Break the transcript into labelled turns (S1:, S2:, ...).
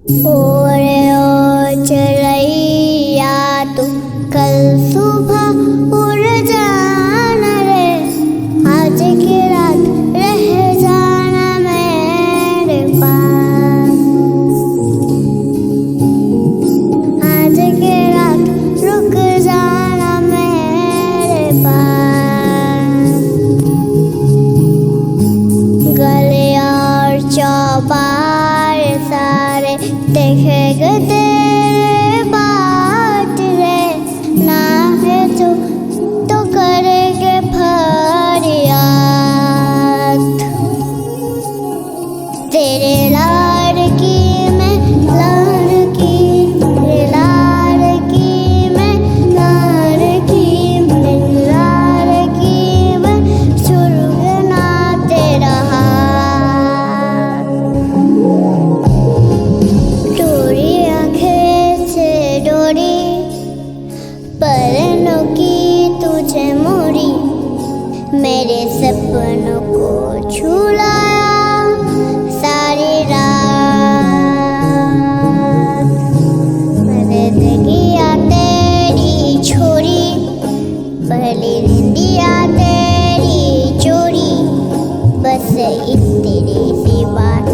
S1: ओरे ओ चिड़ैया तू कल सुबह उड़ जाना रे, आज की रात रह जाना मेरे पास। आज की रात रुक जाना मेरे पास। गले और चौपार सारे देखेंगे तेरे बाट रे, ना है तो करेंगे फरियाद। तेरे लाड़की मैं लाड़की, तेरे लाड़की मैं लाड़की, तेरी लाड़की मैं छुड़ना तेरा हाथ। डोरी आंखें से डोरी परनों की तुझे मोरी, मेरे सपनों को छुलाया सारी रात। जिंदगियाँ तेरी छोरी, पहली निंदिया तेरी चोरी, बस इतनी सी बात।